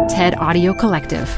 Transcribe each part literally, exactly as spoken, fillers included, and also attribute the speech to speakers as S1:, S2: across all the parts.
S1: TED Audio Collective.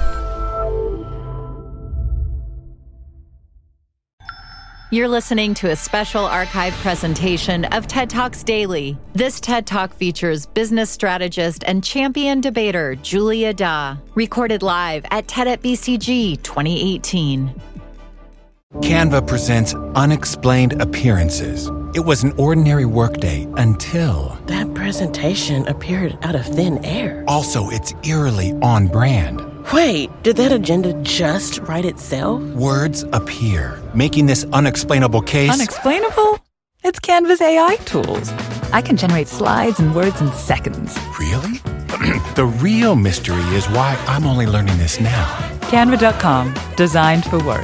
S2: You're listening to a special archive presentation of TED Talks Daily. This TED Talk features business strategist and champion debater Julia Da, recorded live at TED at B C G twenty eighteen.
S3: Canva presents Unexplained Appearances. It was an ordinary workday until...
S4: That presentation appeared out of thin air.
S3: Also, it's eerily on brand.
S4: Wait, did that agenda just write itself?
S3: Words appear, making this unexplainable case...
S5: Unexplainable? It's Canva's A I tools. I can generate slides and words in seconds.
S3: Really? The real mystery is why I'm only learning this now.
S5: Canva dot com, designed for work.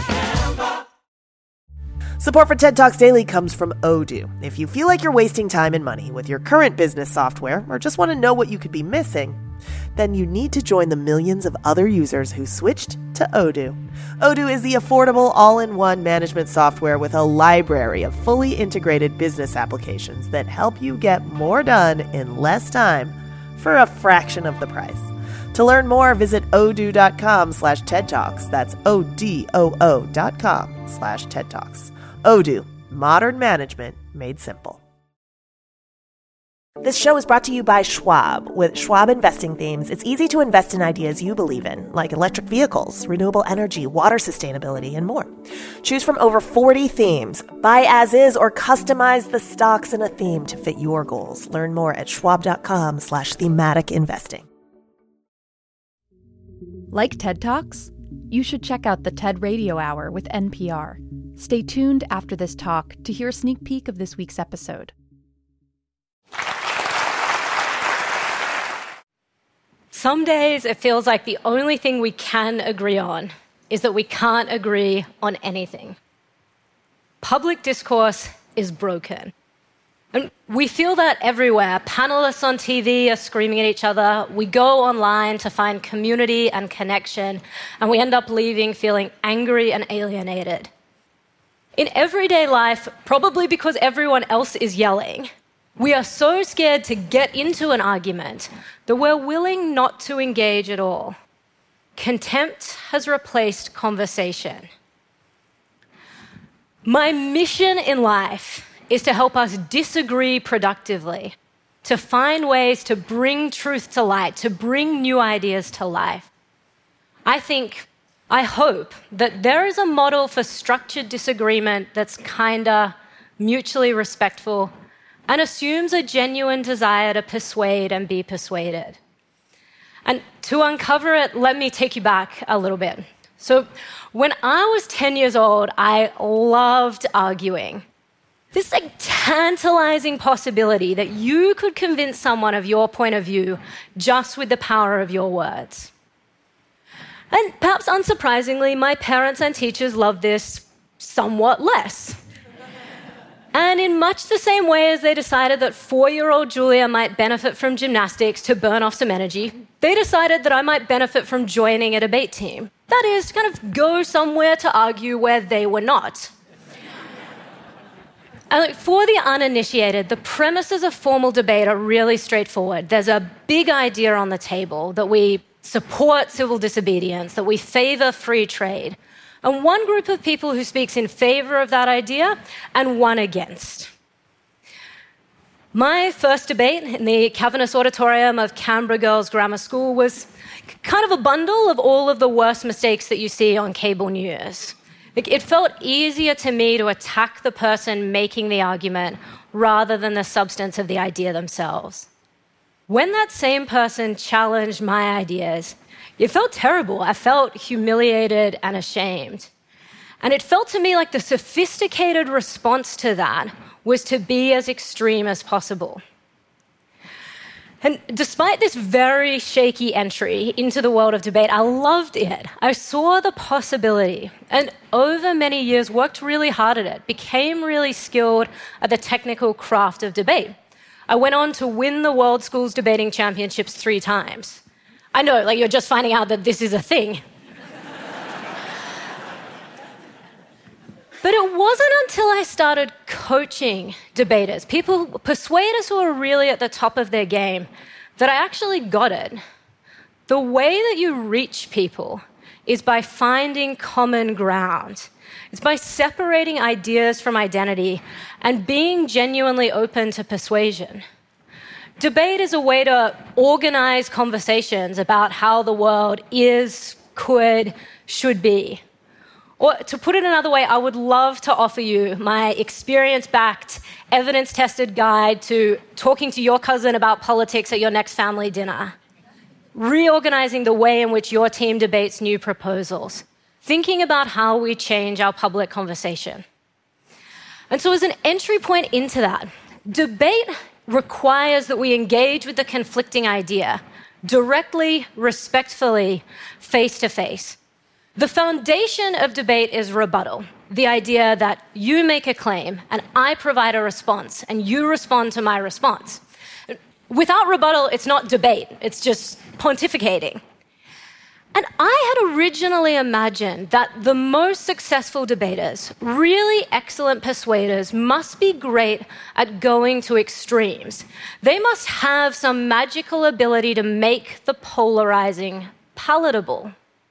S6: Support for TED Talks Daily comes from Odoo. If you feel like you're wasting time and money with your current business software, or just want to know what you could be missing, then you need to join the millions of other users who switched to Odoo. Odoo is the affordable all-in-one management software with a library of fully integrated business applications that help you get more done in less time for a fraction of the price. To learn more, visit odoo.com slash TED Talks. That's O-D-O-O dot com slash TED Talks. Odoo, modern management made simple. This show is brought to you by Schwab. With Schwab investing themes, it's easy to invest in ideas you believe in, like electric vehicles, renewable energy, water sustainability, and more. Choose from over forty themes. Buy as is or customize the stocks in a theme to fit your goals. Learn more at schwab.com slash thematic investing.
S1: Like TED Talks? You should check out the TED Radio Hour with N P R. Stay tuned after this talk to hear a sneak peek of this week's episode.
S7: Some days it feels like the only thing we can agree on is that we can't agree on anything. Public discourse is broken. And we feel that everywhere. Panelists on T V are screaming at each other. We go online to find community and connection, and we end up leaving feeling angry and alienated. In everyday life, probably because everyone else is yelling, we are so scared to get into an argument that we're willing not to engage at all. Contempt has replaced conversation. My mission in life is to help us disagree productively, to find ways to bring truth to light, to bring new ideas to life. I think, I hope that there is a model for structured disagreement that's kinder, mutually respectful, and assumes a genuine desire to persuade and be persuaded. And to uncover it, let me take you back a little bit. So when I was ten years old, I loved arguing. This like tantalizing possibility that you could convince someone of your point of view just with the power of your words. And perhaps unsurprisingly, my parents and teachers loved this somewhat less. And in much the same way as they decided that four-year-old Julia might benefit from gymnastics to burn off some energy, they decided that I might benefit from joining a debate team. That is, kind of go somewhere to argue where they were not. And for the uninitiated, the premises of formal debate are really straightforward. There's a big idea on the table that we support civil disobedience, that we favor free trade. And one group of people who speaks in favor of that idea and one against. My first debate in the Cavernous Auditorium of Canberra Girls Grammar School was kind of a bundle of all of the worst mistakes that you see on cable news. It felt easier to me to attack the person making the argument rather than the substance of the idea themselves. When that same person challenged my ideas, it felt terrible. I felt humiliated and ashamed. And it felt to me like the sophisticated response to that was to be as extreme as possible. And despite this very shaky entry into the world of debate, I loved it. I saw the possibility, and over many years worked really hard at it, became really skilled at the technical craft of debate. I went on to win the World Schools Debating Championships three times. I know, like you're just finding out that this is a thing. But it wasn't until I started coaching debaters, people, persuaders who are really at the top of their game, that I actually got it. The way that you reach people is by finding common ground. It's by separating ideas from identity and being genuinely open to persuasion. Debate is a way to organize conversations about how the world is, could, should be. Or to put it another way, I would love to offer you my experience-backed, evidence-tested guide to talking to your cousin about politics at your next family dinner, reorganizing the way in which your team debates new proposals, thinking about how we change our public conversation. And so as an entry point into that, debate requires that we engage with the conflicting idea directly, respectfully, face-to-face. The foundation of debate is rebuttal, the idea that you make a claim and I provide a response and you respond to my response. Without rebuttal, it's not debate, it's just pontificating. And I had originally imagined that the most successful debaters, really excellent persuaders, must be great at going to extremes. They must have some magical ability to make the polarizing palatable.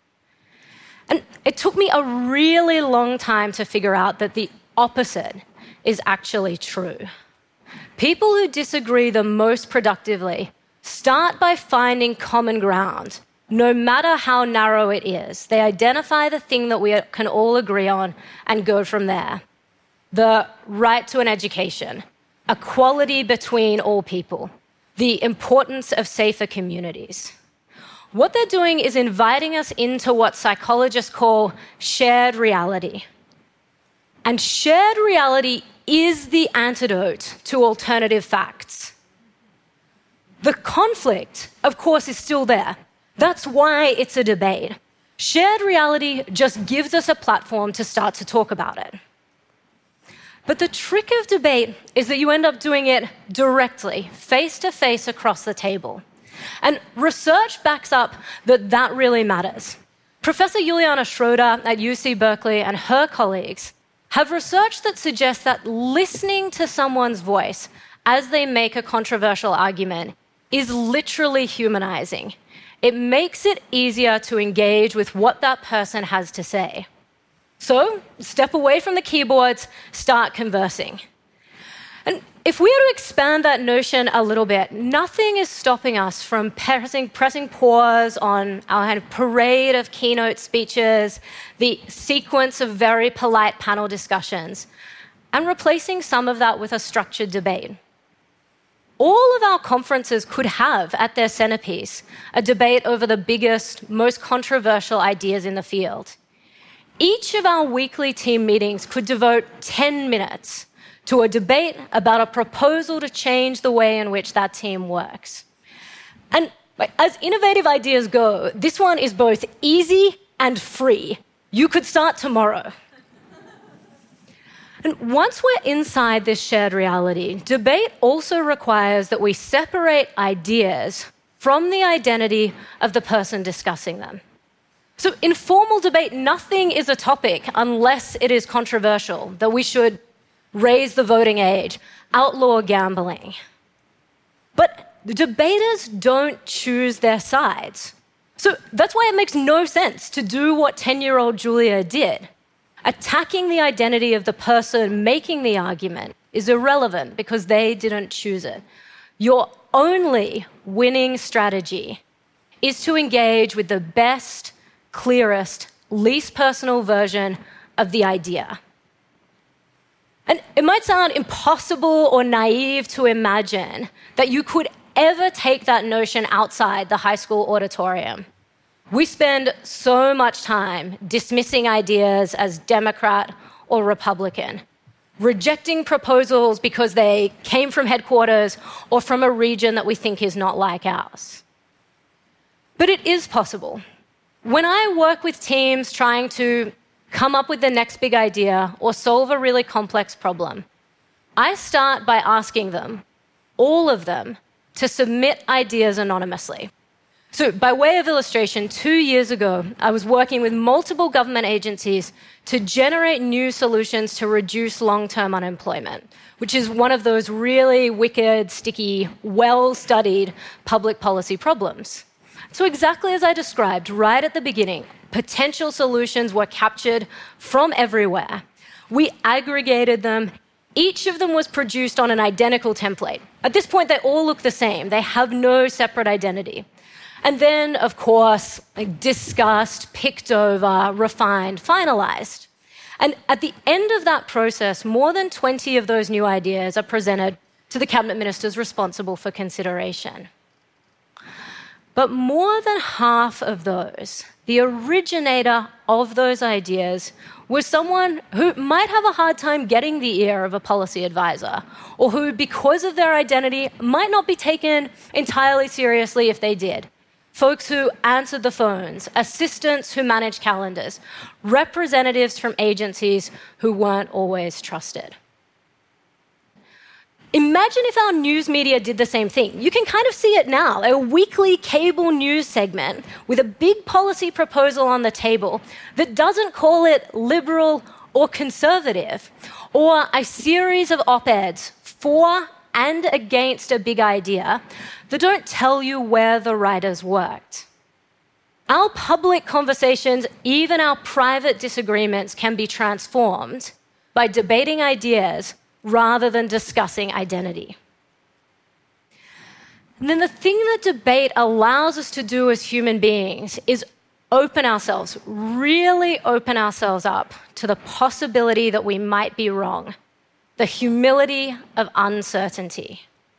S7: And it took me a really long time to figure out that the opposite is actually true. People who disagree the most productively start by finding common ground. No matter how narrow it is, they identify the thing that we can all agree on and go from there. The right to an education, equality between all people, the importance of safer communities. What they're doing is inviting us into what psychologists call shared reality. And shared reality is the antidote to alternative facts. The conflict, of course, is still there. That's why it's a debate. Shared reality just gives us a platform to start to talk about it. But the trick of debate is that you end up doing it directly, face to face across the table. And research backs up that that really matters. Professor Juliana Schroeder at U C Berkeley and her colleagues have research that suggests that listening to someone's voice as they make a controversial argument is literally humanizing. It makes it easier to engage with what that person has to say. So, step away from the keyboards, start conversing. And if we were to expand that notion a little bit, nothing is stopping us from pressing, pressing pause on our kind of parade of keynote speeches, the sequence of very polite panel discussions, and replacing some of that with a structured debate. All of our conferences could have at their centerpiece a debate over the biggest, most controversial ideas in the field. Each of our weekly team meetings could devote ten minutes to a debate about a proposal to change the way in which that team works. And as innovative ideas go, this one is both easy and free. You could start tomorrow. And once we're inside this shared reality, debate also requires that we separate ideas from the identity of the person discussing them. So in formal debate, nothing is a topic unless it is controversial, that we should raise the voting age, outlaw gambling. But the debaters don't choose their sides. So that's why it makes no sense to do what ten-year-old Julia did. Attacking the identity of the person making the argument is irrelevant because they didn't choose it. Your only winning strategy is to engage with the best, clearest, least personal version of the idea. And it might sound impossible or naive to imagine that you could ever take that notion outside the high school auditorium. We spend so much time dismissing ideas as Democrat or Republican, rejecting proposals because they came from headquarters or from a region that we think is not like ours. But it is possible. When I work with teams trying to come up with the next big idea or solve a really complex problem, I start by asking them, all of them, to submit ideas anonymously. So by way of illustration, two years ago, I was working with multiple government agencies to generate new solutions to reduce long-term unemployment, which is one of those really wicked, sticky, well-studied public policy problems. So exactly as I described right at the beginning, potential solutions were captured from everywhere. We aggregated them. Each of them was produced on an identical template. At this point, they all look the same. They have no separate identity. And then, of course, like, discussed, picked over, refined, finalized. And at the end of that process, more than twenty of those new ideas are presented to the cabinet ministers responsible for consideration. But more than half of those, the originator of those ideas, was someone who might have a hard time getting the ear of a policy advisor, or who, because of their identity, might not be taken entirely seriously if they did. Folks who answered the phones, assistants who managed calendars, representatives from agencies who weren't always trusted. Imagine if our news media did the same thing. You can kind of see it now, a weekly cable news segment with a big policy proposal on the table that doesn't call it liberal or conservative, or a series of op-eds for and against a big idea that don't tell you where the writers worked. Our public conversations, even our private disagreements, can be transformed by debating ideas rather than discussing identity. And then the thing that debate allows us to do as human beings is open ourselves, really open ourselves up to the possibility that we might be wrong, the humility of uncertainty.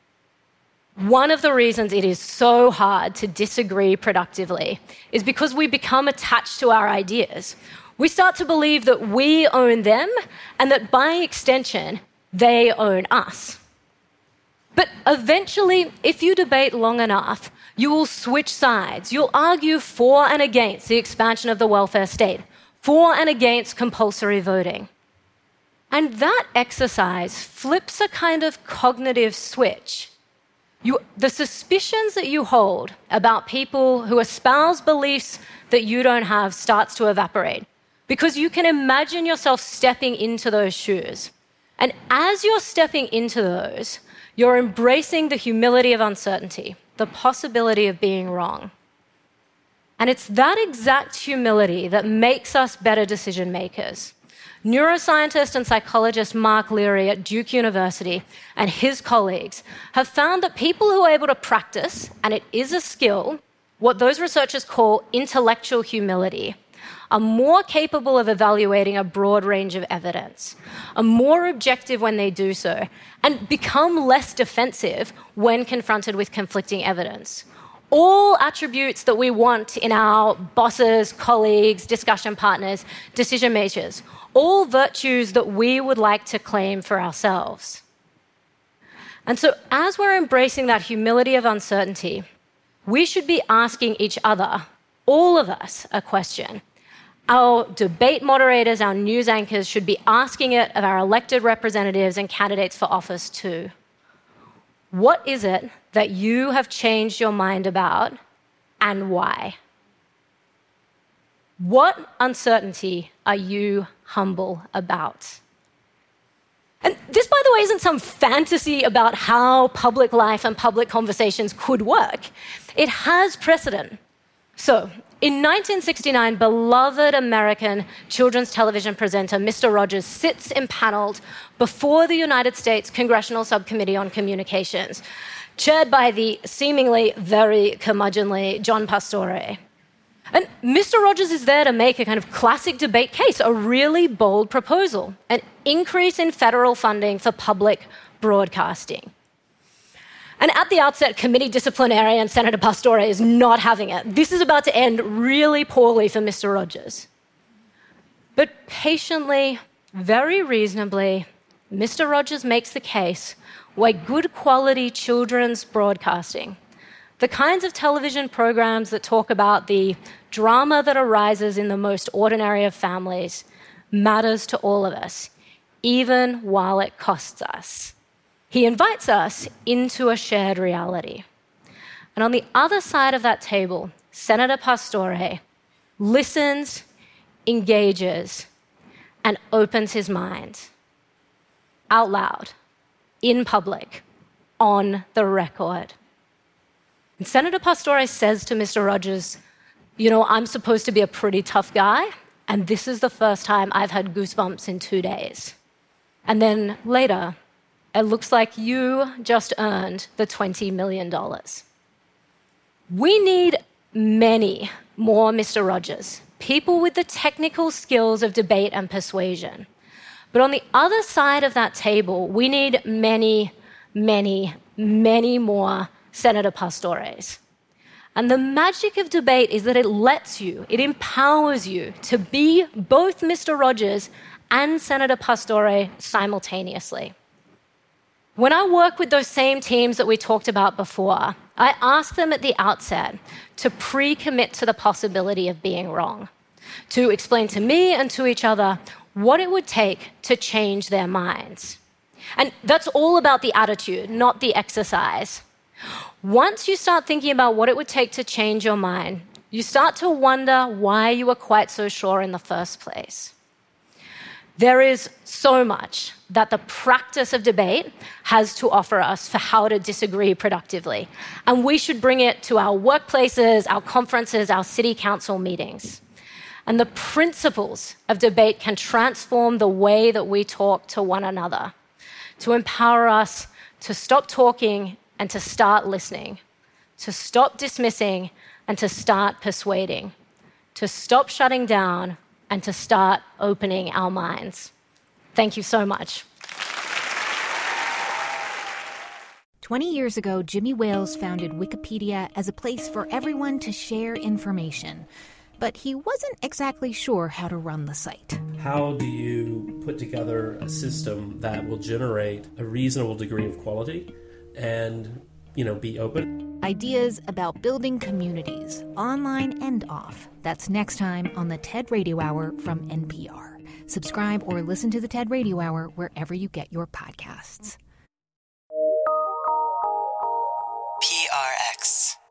S7: One of the reasons it is so hard to disagree productively is because we become attached to our ideas. We start to believe that we own them and that by extension, they own us. But eventually, if you debate long enough, you will switch sides. You'll argue for and against the expansion of the welfare state, for and against compulsory voting. And that exercise flips a kind of cognitive switch. You, the suspicions that you hold about people who espouse beliefs that you don't have starts to evaporate because you can imagine yourself stepping into those shoes. And as you're stepping into those, you're embracing the humility of uncertainty, the possibility of being wrong. And it's that exact humility that makes us better decision makers. Neuroscientist and psychologist Mark Leary at Duke University and his colleagues have found that people who are able to practice, and it is a skill, what those researchers call intellectual humility, are more capable of evaluating a broad range of evidence, are more objective when they do so, and become less defensive when confronted with conflicting evidence. All attributes that we want in our bosses, colleagues, discussion partners, decision makers, all virtues that we would like to claim for ourselves. And so as we're embracing that humility of uncertainty, we should be asking each other, all of us, a question. Our debate moderators, our news anchors should be asking it of our elected representatives and candidates for office too. What is it that you have changed your mind about and why? What uncertainty are you humble about? And this, by the way, isn't some fantasy about how public life and public conversations could work. It has precedent. So, in nineteen sixty-nine, beloved American children's television presenter Mister Rogers sits impaneled before the United States Congressional Subcommittee on Communications, chaired by the seemingly very curmudgeonly John Pastore. And Mister Rogers is there to make a kind of classic debate case, a really bold proposal, an increase in federal funding for public broadcasting. And at the outset, committee disciplinarian Senator Pastore is not having it. This is about to end really poorly for Mister Rogers. But patiently, very reasonably, Mister Rogers makes the case why good quality children's broadcasting, the kinds of television programs that talk about the drama that arises in the most ordinary of families, matters to all of us, even while it costs us. He invites us into a shared reality. And on the other side of that table, Senator Pastore listens, engages, and opens his mind out loud, in public, on the record. And Senator Pastore says to Mister Rogers, you know, I'm supposed to be a pretty tough guy, and this is the first time I've had goosebumps in two days. And then later, it looks like you just earned the twenty million dollars. We need many more Mister Rogers, people with the technical skills of debate and persuasion. But on the other side of that table, we need many, many, many more Senator Pastores. And the magic of debate is that it lets you, it empowers you to be both Mister Rogers and Senator Pastore simultaneously. When I work with those same teams that we talked about before, I ask them at the outset to pre-commit to the possibility of being wrong, to explain to me and to each other what it would take to change their minds. And that's all about the attitude, not the exercise. Once you start thinking about what it would take to change your mind, you start to wonder why you were quite so sure in the first place. There is so much that the practice of debate has to offer us for how to disagree productively. And we should bring it to our workplaces, our conferences, our city council meetings. And the principles of debate can transform the way that we talk to one another, to empower us to stop talking and to start listening, to stop dismissing and to start persuading, to stop shutting down and to start opening our minds. Thank you so much.
S8: twenty years ago, Jimmy Wales founded Wikipedia as a place for everyone to share information. But he wasn't exactly sure how to run the site.
S9: How do you put together a system that will generate a reasonable degree of quality and, you know, be open?
S8: Ideas about building communities, online and off. That's next time on the TED Radio Hour from N P R. Subscribe or listen to the TED Radio Hour wherever you get your podcasts.
S10: P R X.